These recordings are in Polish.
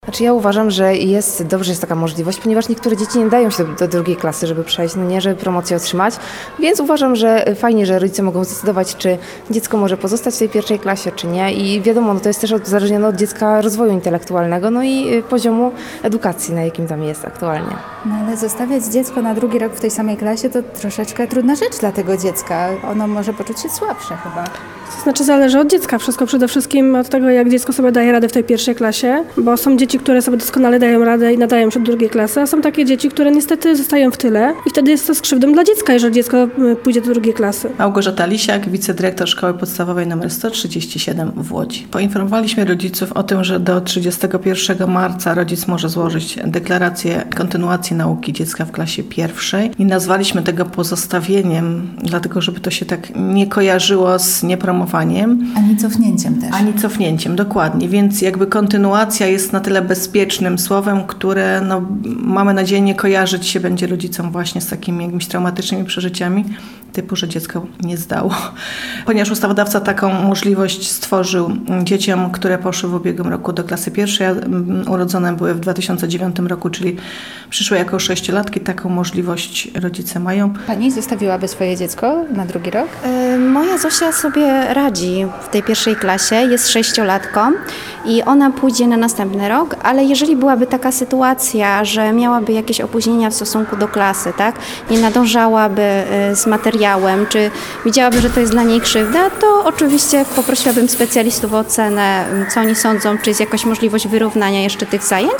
Znaczy ja uważam, że jest dobrze, jest taka możliwość, ponieważ niektóre dzieci nie dają się do drugiej klasy, żeby przejść, no nie, żeby promocję otrzymać, więc uważam, że fajnie, że rodzice mogą zdecydować, czy dziecko może pozostać w tej pierwszej klasie, czy nie i wiadomo, no to jest też uzależnione od dziecka rozwoju intelektualnego, no i poziomu edukacji, na jakim tam jest aktualnie. No ale zostawiać dziecko na drugi rok w tej samej klasie to troszeczkę trudna rzecz dla tego dziecka. Ono może poczuć się słabsze chyba. To znaczy zależy od dziecka. Wszystko przede wszystkim od tego, jak dziecko sobie daje radę w tej pierwszej klasie, bo są dzieci, które sobie doskonale dają radę i nadają się do drugiej klasy, a są takie dzieci, które niestety zostają w tyle i wtedy jest to z krzywdą dla dziecka, jeżeli dziecko pójdzie do drugiej klasy. Małgorzata Lisiak, wicedyrektor Szkoły Podstawowej nr 137 w Łodzi. Poinformowaliśmy rodziców o tym, że do 31 marca rodzic może złożyć deklarację kontynuacji nauki dziecka w klasie pierwszej i nazwaliśmy tego pozostawieniem, dlatego żeby to się tak nie kojarzyło z niepromowaniem. Ani cofnięciem też. Ani cofnięciem, dokładnie. Więc jakby kontynuacja jest na tyle bezpiecznym słowem, które mamy nadzieję nie kojarzyć się będzie rodzicom właśnie z takimi jakimiś traumatycznymi przeżyciami, typu, że dziecko nie zdało. Ponieważ ustawodawca taką możliwość stworzył dzieciom, które poszły w ubiegłym roku do klasy pierwszej, urodzone były w 2009 roku, czyli przyszły jako 6-latki, taką możliwość rodzice mają. Pani zostawiłaby swoje dziecko na drugi rok? Moja Zosia sobie radzi w tej pierwszej klasie, jest 6-latką i ona pójdzie na następny rok, ale jeżeli byłaby taka sytuacja, że miałaby jakieś opóźnienia w stosunku do klasy, tak, nie nadążałaby z materiałem, czy widziałaby, że to jest dla niej krzywda, to oczywiście poprosiłabym specjalistów o ocenę, co oni sądzą, czy jest jakaś możliwość wyrównania jeszcze tych zajęć,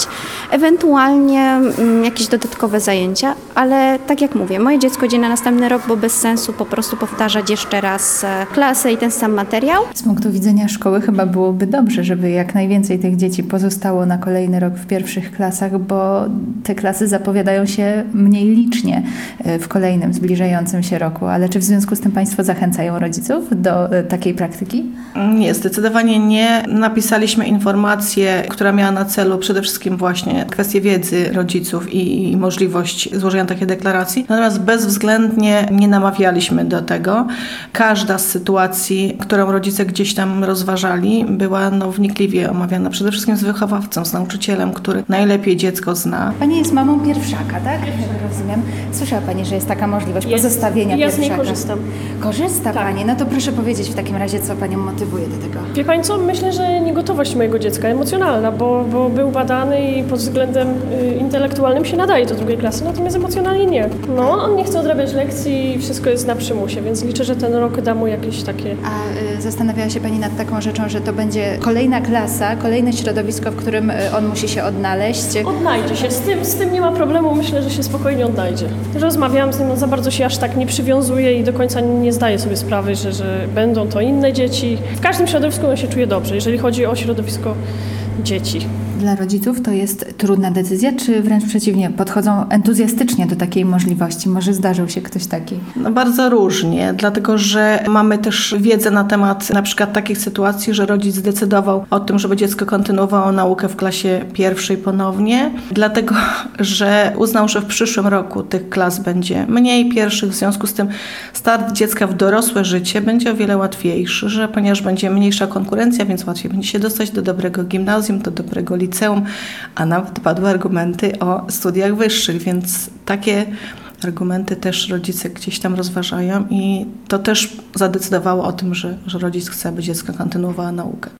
ewentualnie jakieś dodatkowe zajęcia, ale tak jak mówię, moje dziecko idzie na następny rok, bo bez sensu po prostu powtarzać jeszcze raz klasę i ten sam materiał. Z punktu widzenia szkoły chyba byłoby dobrze, żeby jak najwięcej tych dzieci pozostało na kolejny rok w pierwszych klasach, bo te klasy zapowiadają się mniej licznie w kolejnym zbliżającym się roku. Ale czy w związku z tym Państwo zachęcają rodziców do takiej praktyki? Nie, zdecydowanie nie. Napisaliśmy informację, która miała na celu przede wszystkim właśnie kwestię wiedzy rodziców i możliwość złożenia takiej deklaracji. Natomiast bezwzględnie nie namawialiśmy do tego. Każda z sytuacji, którą rodzice gdzieś tam rozważali, była wnikliwie omawiana przede wszystkim z wychowawcą, z nauczycielem, który najlepiej dziecko zna. Pani jest mamą pierwszaka, tak? Rozumiem. Słyszała Pani, że jest taka możliwość pozostawienia ja pierwszaka? Ja z niej korzystam. Korzysta Tak. Pani? No to proszę powiedzieć w takim razie, co Panią motywuje do tego. Wie Pani co? Myślę, że niegotowość mojego dziecka emocjonalna, bo był badany i pod względem intelektualnym się nadaje do drugiej klasy, natomiast emocjonalnie nie. No, on nie chce odrabiać lekcji i wszystko jest na przymusie, więc liczę, że ten rok da mu jakieś takie... A zastanawiała się Pani nad taką rzeczą, że to będzie kolejna klasa, kolejne środowisko, w którym on musi się odnaleźć? Odnajdzie się. Z tym nie ma problemu. Myślę, że się spokojnie odnajdzie. Rozmawiałam z nim, on za bardzo się aż tak nie przywiązuje i do końca nie zdaje sobie sprawy, że będą to inne dzieci. W każdym środowisku on się czuje dobrze, jeżeli chodzi o środowisko dzieci. Dla rodziców to jest trudna decyzja, czy wręcz przeciwnie, podchodzą entuzjastycznie do takiej możliwości? Może zdarzył się ktoś taki? Bardzo różnie, dlatego że mamy też wiedzę na temat na przykład takich sytuacji, że rodzic zdecydował o tym, żeby dziecko kontynuowało naukę w klasie pierwszej ponownie, dlatego że uznał, że w przyszłym roku tych klas będzie mniej pierwszych, w związku z tym start dziecka w dorosłe życie będzie o wiele łatwiejszy, że ponieważ będzie mniejsza konkurencja, więc łatwiej będzie się dostać do dobrego gimnazjum, do dobrego liceum, a nawet padły argumenty o studiach wyższych, więc takie argumenty też rodzice gdzieś tam rozważają i to też zadecydowało o tym, że rodzic chce, aby dziecko kontynuowało naukę.